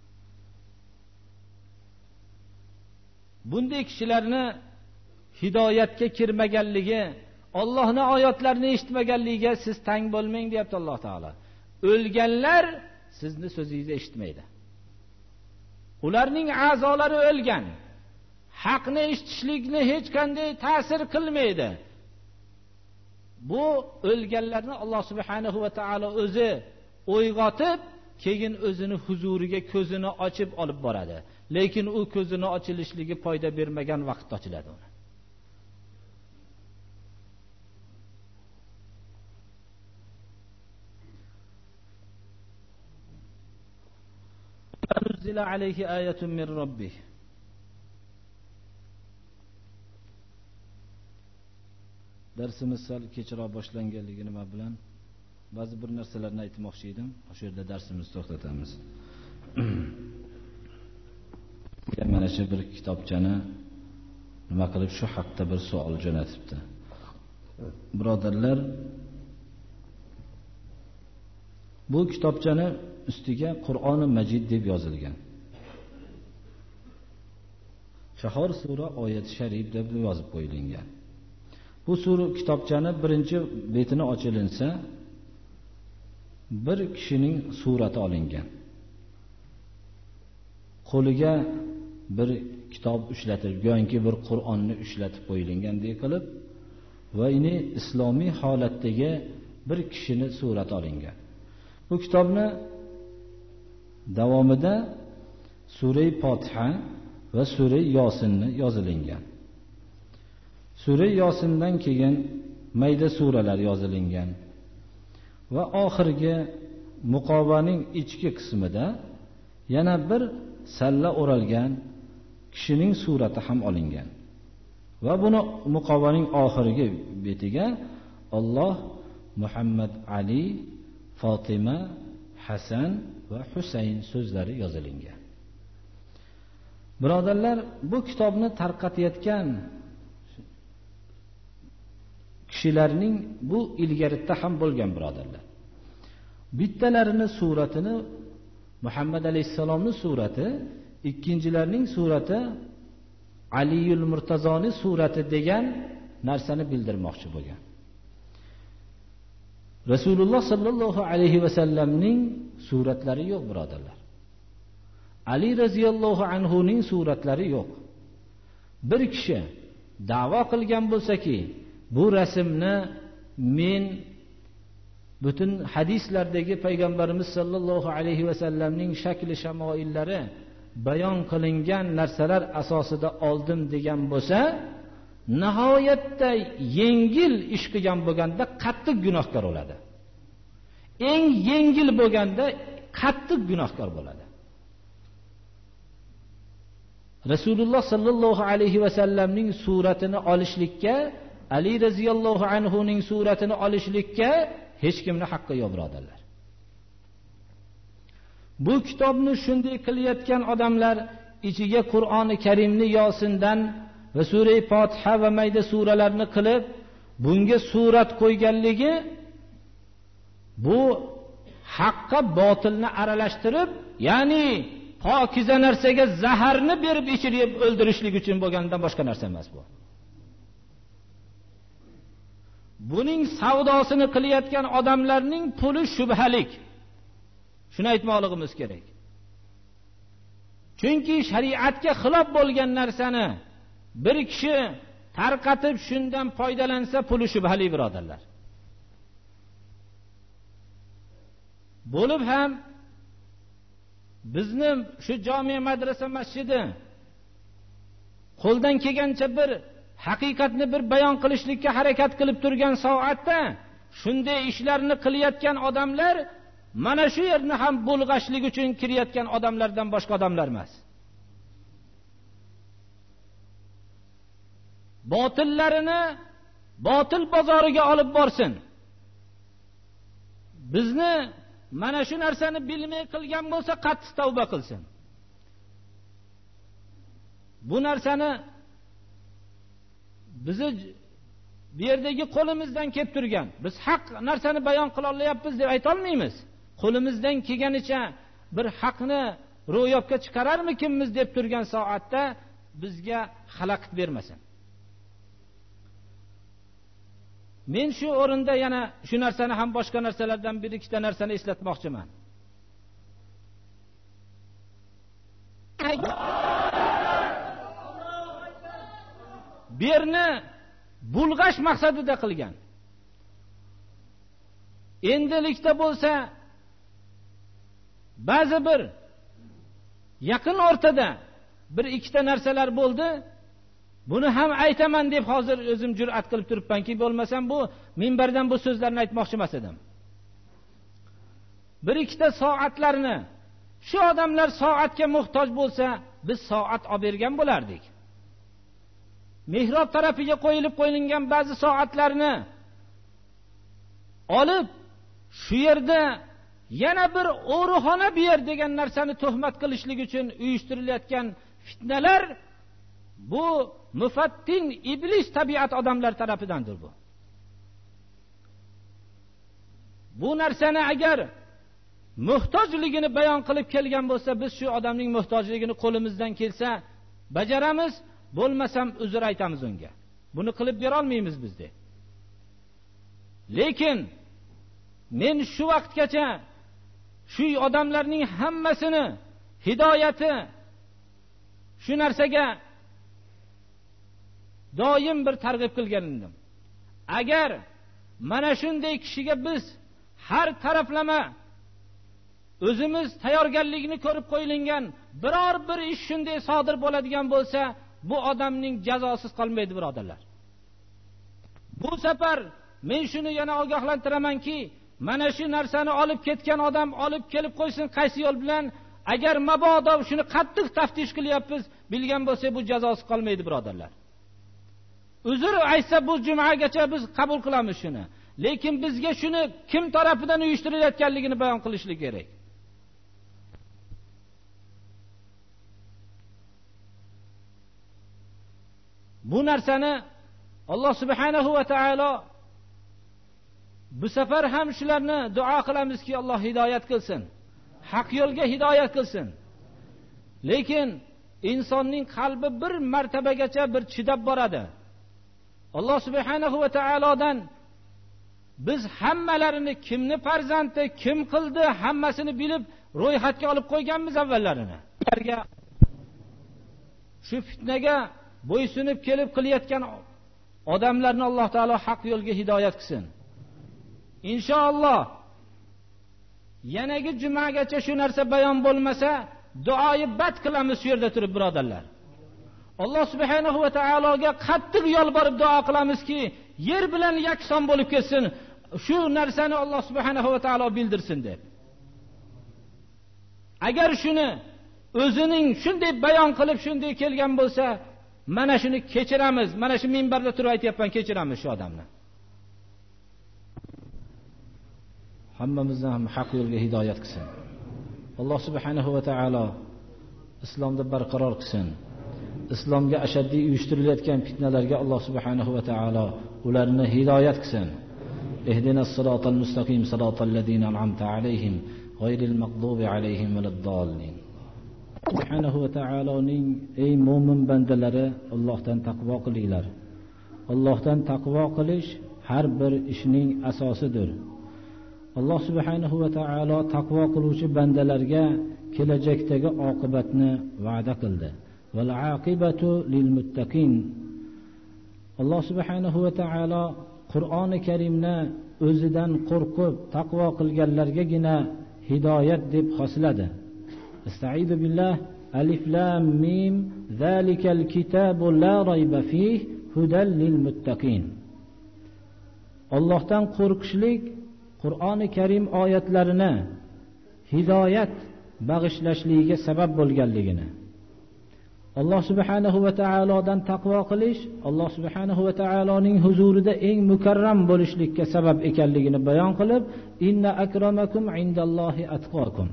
Bunday kishilarni hidoyatga kirmaganligi, Allohning oyatlarini eshitmaganligiga siz tang bo'lmang, deyapti Alloh taolo. O'lganlar sizni so'zingizni eshitmaydi. Ularning a'zolari o'lgan. Haqni eshitishlikni hech qanday ta'sir qilmaydi. Bu o'lganlarni Alloh subhanahu va taolo o'zi o'yg'otib, keyin o'zini huzuriga ko'zini ochib olib boradi. Lekin u ko'zini ochilishligi foyda bermagan vaqtda ochiladi uni. Anzila alayhi ayatun min rabbih. Darsimiz sal kechroq boshlanganligi nima bilan ba'zi bir narsalarni aytmoqchi edim. O'sha yerda darsimizni to'xtatamiz. Mana shu bir kitobchani nima qilib shu haqda bir savol jo'natibdi. Birodarlar, bu kitobchani ustiga Qur'oni Majid deb yozilgan. Shahor sura oyat sharif deb yozib qo'yilgan. Bu sura kitobchani birinchi betini ochilinsa, bir kishining surati olingan. Qo'liga bir kitob ushlatilib, go'yoki bir Qur'onni ushlatib qo'yilgandek qilib va ini islomiy holatdagi bir kishini surati olingan. Bu kitobni davomida sura Fotiha va sura Yosinni yozilingan. Sura Yosindan keyin mayda suralar yozilingan va oxirgi muqovaning ichki qismida yana bir salla o'ralgan kishining surati ham olingan. Va buni muqovaning oxirgi betiga Alloh, Muhammad, Ali, Fatima, Hasan va Husayn so'zlari yozilingan. Birodarlar, bu kitobni tarqatayotgan kishilarning bu ilgaritda ham bo'lgan birodarlar. Bittalarini suratini Muhammad alayhisalomning surati, ikkinchilarning surati Aliyul Murtazoni surati degan narsani bildirmoqchi bo'lgan. Rasululloh sallallohu alayhi va sallamning suratlari yo'q birodarlar. Ali roziyallohu anhu ning suratlari yo'q. Bir kishi da'vo qilgan bo'lsa-ki, bu rasmni men butun hadislardagi payg'ambarimiz sallallohu alayhi va sallamning shakli shamoillari bayon qilingan narsalar asosida oldim degan bo'lsa, nihoyatda yengil ish qilgan bo'lganda qattiq gunohkor bo'ladi. Eng yengil bo'lganda qattiq gunohkor bo'ladi. Rasululloh sallallohu alayhi va sallamning suratini olishlikka, Ali roziyallohu anhu ning suratini olishlikka hech kimning haqqi yo'q birodarlar. Bu kitobni shunday qilayotgan odamlar ichiga Qur'oni Karimni Yosindan va sura Fotiha va mayda suralarni qilib, bunga surat qo'yganligi bu haqqa botilni aralashtirib, ya'ni pokiza narsaga zaharni berib ichirib o'ldirishlik uchun bo'lgandan boshqa narsa emas bu. Buning savdosini qilayotgan odamlarning puli shubhalik. Shuni aytmoqligimiz kerak. Chunki shariatga xilof bo'lgan narsani bir kishi tarqatib shundan foydalansa puli shubhali birodarlar. Bo'lib ham bizni shu jami madrasa masjidi qo'ldan kelgancha bir haqiqatni bir bayon qilishlikka harakat qilib turgan soatda shunday ishlarni qilayotgan odamlar mana shu yerni ham bulg'ashlik uchun kirayotgan odamlardan boshqa odamlar emas. Botillarini botil bozoriga olib borsin. Bizni mana shu narsani bilmay qilgan bo'lsa qattiq tavba qilsin. Bu narsani bizni bu yerdagi qo'limizdan kelib turgan, biz haq narsani bayon qila olyapmiz deb ayta olmaymiz. Qo'limizdan kelganicha bir haqni ro'yobga chiqararmikinmiz deb turgan soatda bizga xalaqit bermasin. Men shu o'rinda yana shu narsani ham boshqa narsalardan bir ikkita narsani eslatmoqchiman. Bu yerni bulg'ash maqsadida qilgan. Endilikda bo'lsa ba'zi bir yaqin o'rtada bir ikkita narsalar bo'ldi. Buni ham aytaman deb hozir o'zim jur'at qilib turibmanki, bo'lmasam bu minbardan bu so'zlarni aytmoqchi emas edim. Bir ikkita soatlarni shu odamlar soatga muhtoj bo'lsa, biz soat olib bergan bo'lardik. Mehrob tarafiga qo'yilib qo'yilgan ba'zi soatlarni olib shu yerda yana bir o'rixona bu yer degan narsani tuhmat qilishlik uchun uyushtirilayotgan fitnalar bu mufattin iblis tabiat odamlar tarafidandir bu. Bu narsani agar muhtojligini bayon qilib kelgan bo'lsa, biz shu odamning muhtojligini qo'limizdan kelsa bajaramiz bo'lmasam uzr aytamiz unga. Buni qilib bera olmaymiz biz de. Lekin men shu vaqtgacha shu odamlarning hammasini hidoyati shu narsaga doim bir targ'ib qilgan edim. Agar mana shunday kishiga biz har taraflama o'zimiz tayyorgarlikni ko'rib qo'yilgan biror bir ish shunday sodir bo'ladigan bo'lsa, bu odamning jazosiz qolmaydi, birodarlar. Bu safar men shuni yana ogohlantiramanki, mana shu narsani olib ketgan odam olib kelib qo'ysin qaysi yo'l bilan, agar mabodo shuni qattiq taftish qilyapmiz, bilgan bo'lsa bu jazosiz qolmaydi, birodarlar. Uzr aytsa bu jumagacha biz qabul qilamiz shuni. Lekin bizga shuni kim tarafidan uyushtirilayotganligini bayon qilishlik kerak. Bu narsani Alloh subhanahu va taolo bu safar ham shularni duo qilamizki, Alloh hidoyat qilsin, haq yo'lga hidoyat qilsin. Lekin insonning qalbi bir martabagacha bir chidab boradi. Alloh subhanahu va taolodan biz hammalarini, kimni farzandi, kim qildi, hammasini bilib ro'yxatga olib qo'yganmiz avvallarini. Shu fitnaga bo'ysunib kelib qilayotgan odamlarni Alloh taolo haq yo'lga hidoyat qilsin. Inshaalloh yanagi jumagacha shu narsa bayon bo'lmasa, duoyi bad qilamiz shu yerda turib, birodarlar. Alloh subhanahu va taologa qattiq yolborib duo qilamizki, yer bilan yakson bo'lib ketsin. Shu narsani Alloh subhanahu va taolo bildirsin deb. Agar shuni o'zining shunday bayon qilib shunday kelgan bo'lsa, mana shuni kechiramiz. Mana shu minbarda turib aytayapman, kechiramiz shu odamni. Hammamizni ham haq yo'lga hidoyat qilsin. Alloh subhanahu va taolo islomda barqaror qilsin. Islomga ashaddiy uyushtirilayotgan fitnalarga Alloh subhanahu va taolo ularni hidoyat qilsin. Ihdinas siratal mustaqim siratal ladzina an'amta alayhim g'ayril mag'dubi alayhim valaddallin. Subhanahu va taoloning ey mo'min bandalari, Allohdan taqvo qilinglar. Allohdan taqvo qilish har bir ishning asosidir. Alloh subhanahu va taolo taqvo qiluvchi bandalarga kelajakdagi oqibatni va'da qildi. Val aqibatu lil muttaqin. Alloh subhanahu va taolo Qur'oni Karimni o'zidan qo'rqib taqvo qilganlargagina hidoyat deb xosladi. Estaizu billah. Alif lam mim zalikal kitabu la rayba fihi hudal lil muttaqin. Allohdan qo'rqishlik Qur'oni Karim oyatlarini hidoyat bag'ishlashligiga sabab bo'lganligini, Alloh subhanahu va taolodan taqvo qilish Alloh subhanahu va taoloning huzurida eng mukarram bo'lishlikka sabab ekanligini bayon qilib, inna akramakum indallohi atqakum.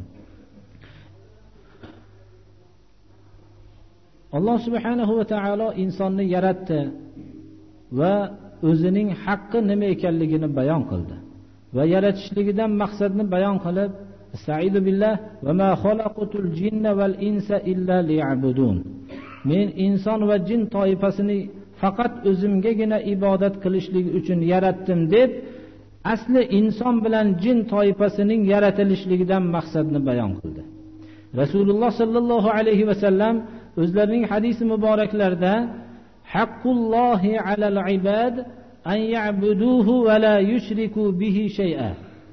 Alloh subhanahu va taolo insonni yaratdi va o'zining haqqi nima ekanligini bayon qildi. Va yaratishligidan maqsadni bayon qilib, Estaizu billah va ma xalaqtul jinna val insa illa liya'budun. Men inson va jin toifasini faqat o'zimgagina ibodat qilishlik uchun yaratdim deb, asli inson bilan jin toifasining yaratilishligidan maqsadni bayon qildi. Rasululloh sallallohu alayhi va sallam o'zlarining hadisi muboraklarida haqqullohi alal ibad an ya'buduhu va la yushriku bihi shay'a.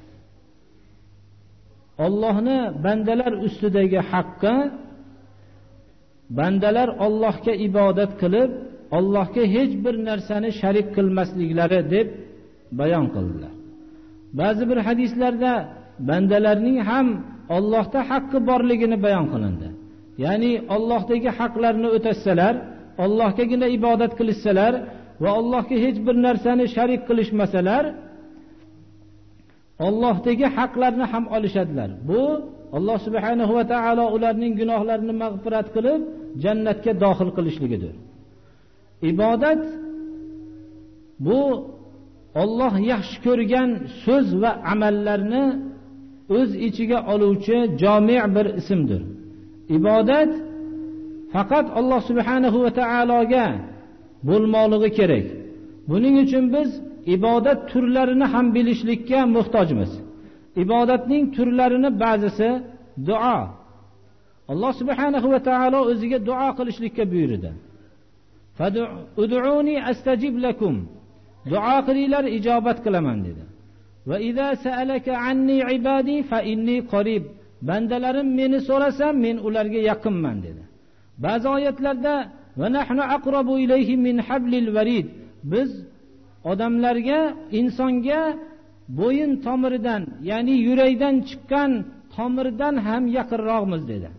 Allohni bandalar ustidagi haqqi, bandalar Allohga ibodat qilib, Allohga hech bir narsani sharik qilmasliklari deb bayon qildilar. Ba'zi bir hadislarda bandalarning ham Allohda haqqi borligini bayon qilindi. Ya'ni Allohdagi haqlarni o'tasalar, Allohgagina ibodat qilishsalar va Allohga hech bir narsani sharik qilishmasalar, Allohdagi haqlarni ham olishadilar. Bu Alloh subhanahu va taolo ularning gunohlarini mag'firat qilib, jannatga daxil qilishligidir. Ibodat bu Alloh yaxshi ko'rgan so'z va amallarni o'z ichiga oluvchi jami' bir ismdir. Ibodat faqat Alloh subhanahu va taologa bo'lmoqligi kerak. Buning uchun biz ibodat turlarini ham bilishlikka muhtojmiz. Ibodatning turlarini ba'zisi duo. Alloh subhanahu va taolo o'ziga duo qilishlikka buyurdi. Fad'uni astajib lakum. Duo qilinglar, ijobat qilaman dedi. Va idza sa'alaka anni ibadi fa inni qarib. Bandalarim meni so'rasa, men ularga yaqinman dedi. Ba'zi oyatlarda va nahnu aqrabu ilayhi min hablil varid. Biz odamlarga, insonga bo'yin tomiridan, ya'ni yurakdan chiqqan tomirdan ham yaqinroqmiz dedi.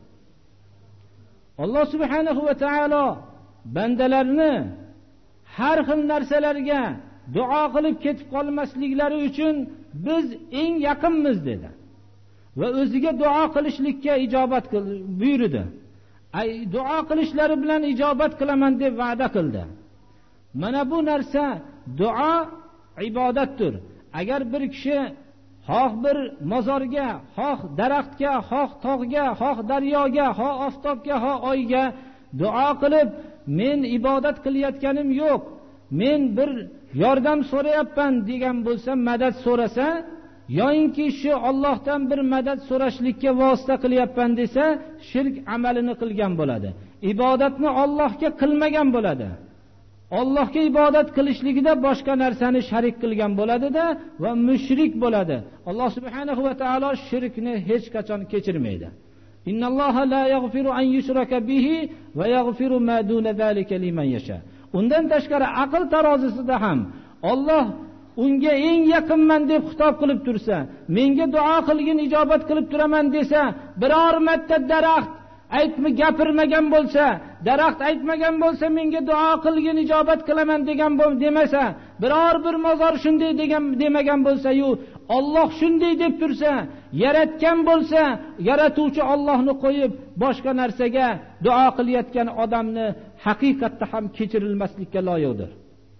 Alloh subhanahu va taolo bandalarni har xil narsalarga duo qilib ketib qolmasliklari uchun biz eng yaqinmiz dedi. Va o'ziga duo qilishlikka ijobat buyurdi. Duo qilishlari bilan ijobat qilaman deb va'da qildi. Mana bu narsa duo ibodatdir. Agar bir kishi xoh bir mozorga, xoh daraxtga, xoh tog'ga, xoh daryoga, xoh oftobga, xoh oyga duo qilib, men ibodat qilayotganim yo'q, men bir yordam so'rayapman degan bo'lsa, madad so'rasa, yoinki shu Allohdan bir madad so'rashlikka vosita qilyapman desa, shirk amalini qilgan bo'ladi. Ibodatni Allohga qilmagan bo'ladi. Allohga ibodat qilishligida boshqa narsani sharik qilgan bo'ladi-da va mushrik bo'ladi. Alloh subhanahu va taolo shirkni hech qachon kechirmaydi. Innalloha la yaghfiru an yushraka bihi va yaghfiru ma duna zalika liman yasha. Undan tashqari aql tarozisida ham Alloh unga eng yaqinman deb xitob qilib tursa, menga duo qilgin, ijobat qilib turaman desa, biror marta daraxt gapirmagan bo'lsa, daraxt aytmagan bo'lsa, menga duo qilgin, ijobat qilaman degan demasa, biror bir mozor shunday demagan bo'lsa-yu, Alloh shunday deb tursa, yaratgan bo'lsa, yaratuvchi Allohni qo'yib boshqa narsaga duo qilayotgan odamni haqiqatda ham kechirilmaslikka loyiqdir.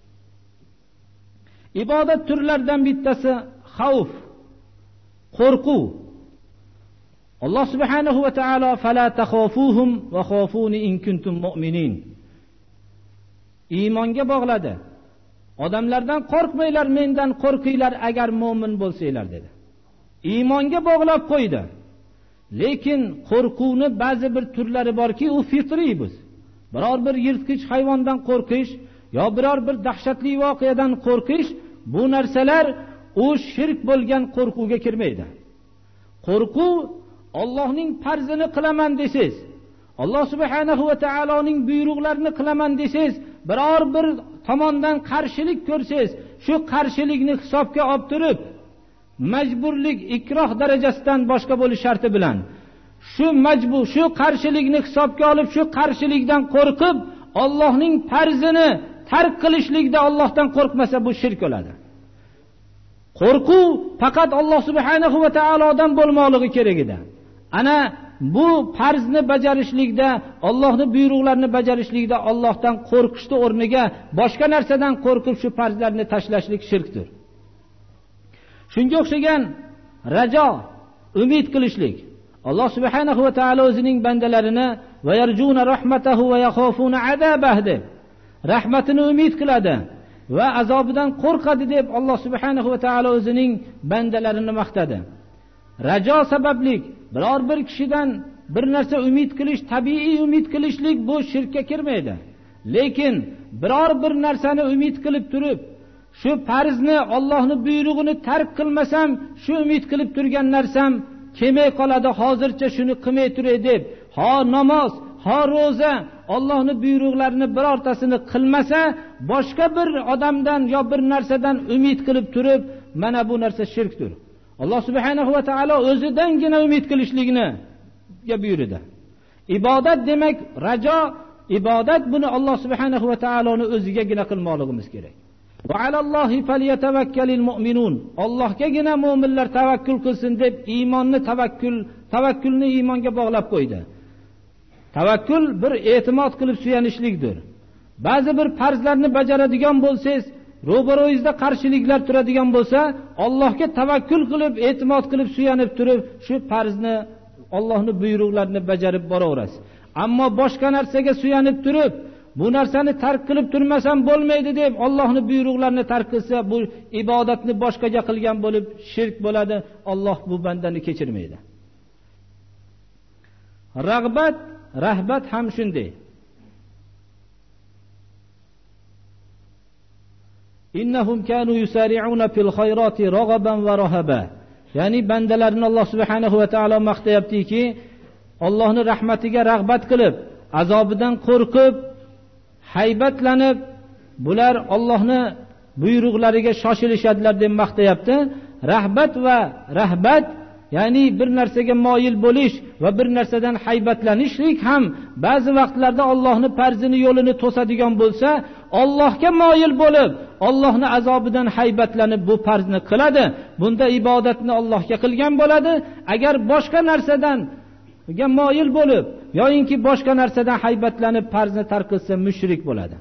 Ibodat turlaridan bittasi xavf, qo'rquv. Alloh subhanahu va taolo fala takhafuhum va khafuni in kuntum mu'minin. Iymonga bog'ladi. Odamlardan qo'rqmanglar, mendan qo'rqinglar agar mu'min bo'lsanglar dedi. Iymonga bog'lab qo'ydi. Lekin qo'rquvni ba'zi bir turlari borki, u fitriy biz. Biror bir yirtqich hayvondan qo'rqish yo biror bir dahshatli voqeadan qo'rqish, bu narsalar u shirk bo'lgan qo'rquvga kirmaydi. Qo'rquv Allohning farzini qilaman desiz, Alloh subhanahu va taoloning buyruqlarini qilaman desiz, biror bir tomondan qarshilik ko'rsiz, shu qarshilikni hisobga olib turib, majburlik, ikroh darajasidan boshqa bo'lish sharti bilan shu qarshilikni hisobga olib, shu qarshilikdan qo'rqib, Allohning farzini tark qilishlikda Allohdan qo'rqmasa, bu shirk bo'ladi. Qo'rquv faqat Alloh subhanahu va taolodan bo'lmoqligi kerak edi. Ana bu farzni bajarishlikda, Allohning buyruqlarini bajarishlikda Allohdan qo'rqishni o'rniga boshqa narsadan qo'rqib shu farzlarni tashlashlik shirkdir. Shunga o'xshagan rajo, umid qilishlik. Alloh subhanahu va taolo o'zining bandalarini va yarjuna rahmatahu va yakhafuna azabah deb rahmatini umid qiladi va azobidan qo'rqadi deb Alloh subhanahu va taolo o'zining bandalarini maqtadi. Rajo sabablik biror bir kishidan bir narsa umid qilish, tabiiy umid qilishlik bu shirkka kirmaydi. Lekin biror bir narsani umid qilib turib, shu farzni, Allohning buyrug'ini tark qilmasam, shu umid qilib turgan narsam kelmay qoladi, hozircha shuni qilmay turay deb, ha namoz, ha roza, Allohning buyruqlarini birortasini qilmasa, boshqa bir odamdan yo bir narsadan umid qilib turib, mana bu narsa shirkdir. Alloh subhanahu va taolo o'zidangina umid qilishlikni buyurdi. Ibodat demak rajo, ibodat buni Alloh subhanahu va taoloning o'zigagina qilmoqligimiz kerak. Va alallohi falyatavakkalul mu'minun. Allohgagina mu'minlar tavakkul qilsin deb iymonni tavakkulni iymonga bog'lab qo'ydi. Tavakkul bir e'timod qilib suyanishlikdir. Ba'zi bir farzlarni bajaradigan bo'lsangiz, ro'baro'yingizda qarshiliklar turadigan bo'lsa, Allohga tavakkul qilib, e'timod qilib suyanib turib, shu farzni, Allohning buyruqlarini bajarib boraverasiz. Ammo boshqa narsaga suyanib turib, bu narsani tark qilib turmasam bo'lmaydi deb Allohning buyruqlarini tark qilsa, bu ibodatni boshqaga qilgan bo'lib shirk bo'ladi. Alloh bu bandani kechirmaydi. Rag'bat, rahbat ham shunday. Innahum kanu yusari'una fil khayrati raghaban va rahaba. Ya'ni bandalarni Alloh subhanahu va taolo maqtayaptiki, Allohning rahmatiga rag'bat qilib, azobidan qo'rqib, haybatlanib, bular Allohning buyruqlariga shoshilishadilar deb maqtayapti. Rahbat va rahbat, ya'ni bir narsaga moyil bo'lish va bir narsadan haybatlanishlik ham ba'zi vaqtlarda Allohning farzini yo'lini to'sadigan bo'lsa, Allohga moyil bo'lib, Allohning azobidan haybatlanib bu farzni qiladi. Bunda ibodatni Allohga qilgan bo'ladi. Agar boshqa narsadan moyil bo'lib yoyinki boshqa narsadan haybatlanib farzni tark qilsa mushrik bo'ladi.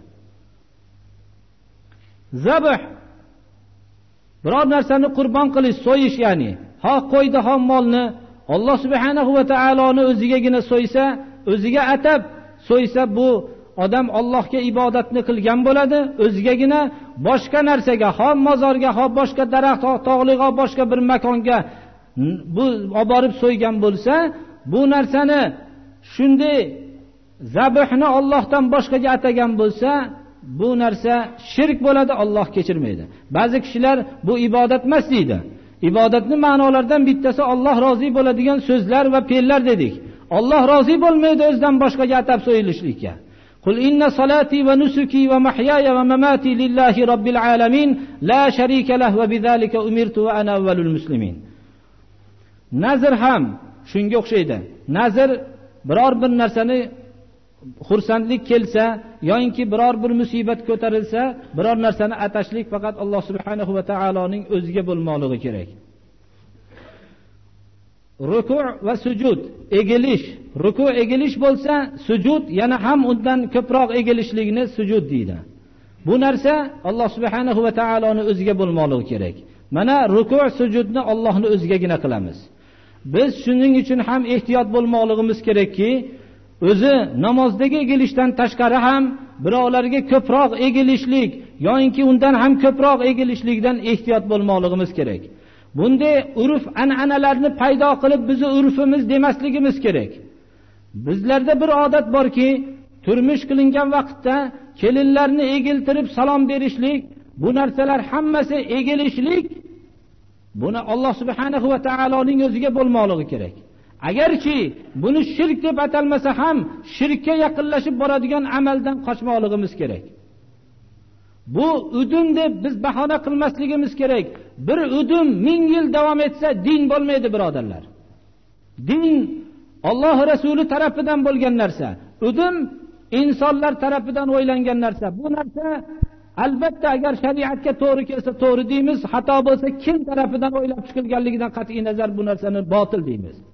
Zabh, biror narsani qurbon qilish, so'yish, ya'ni ha qo'ydi ha molni Alloh subhanahu va taoloni o'zigagina so'ysa, o'ziga atab so'ysa, bu odam Allohga ibodatni qilgan bo'ladi. O'zigagina boshqa narsaga, ha mozorga, ha boshqa daraxt, ha tog'liga, boshqa bir makonga bu olib borib so'ygan bo'lsa, bu narsani shunday zabhni Allohdan boshqaga atagan bo'lsa, bu narsa shirk bo'ladi, Alloh kechirmaydi. Ba'zi kishilar bu ibodat emas deydi. Ibodatning ma'nolaridan bittasi Alloh rozi bo'ladigan so'zlar va fe'llar dedik. Alloh rozi bo'lmaydi o'zidan boshqaga atab so'yilishlikka. Qul inna salati va nusuki va mahyaya va mamati lillahi robbil alamin la sharika lahu va bizalika umirtu va ana avvalul muslimin. Nazr ham shunga o'xshaydi. Nazr biror bir narsani xursandlik kelsa yoinki biror bir musibat ko'tarilsa, biror narsani atashlik faqat Alloh subhanahu va taoloning o'ziga bo'lmoqligi kerak. Ruku' va sujud, egilish. Ruku' egilish bo'lsa, sujud yana ham undan ko'proq egilishlikni sujud deydi. Bu narsa Alloh subhanahu va taoloning o'ziga bo'lmoqligi kerak. Mana ruku' sujudni Allohning o'zigagina qilamiz. Biz shuning uchun ham ehtiyot bo'lmoqligimiz kerakki, o'zi namozdagi egilishdan tashqari ham birovlarga ko'proq egilishlik yoinki undan ham ko'proq egilishlikdan ehtiyot bo'lmoqligimiz kerak. Bunday urf an'analarni paydo qilib bizni urfimiz demasligimiz kerak. Bizlarda bir odat borki, turmush qilingan vaqtda kelinlarni egiltirib salom berishlik, bu narsalar hammasi egilishlik. Buni Alloh subhanahu va taoloning o'ziga bo'lmoqligi kerak. Agarchi buni shirk deb atalmasa ham shirkka yaqinlashib boradigan amaldan qochmoqligimiz kerak. Bu udum deb biz bahona qilmasligimiz kerak. Bir udum 1000 yil davom etsa din bo'lmaydi, birodarlar. Din Alloh Rasuli tarafidan bo'lgan narsa. Udum insonlar tarafidan o'ylangan narsa. Bu narsa albatta agar shariatga to'g'ri kelsa to'g'ri deymiz, xato bo'lsa kim tarafidan o'ylab chiqilganligidan qat'iy nazar bu narsani botil deymiz.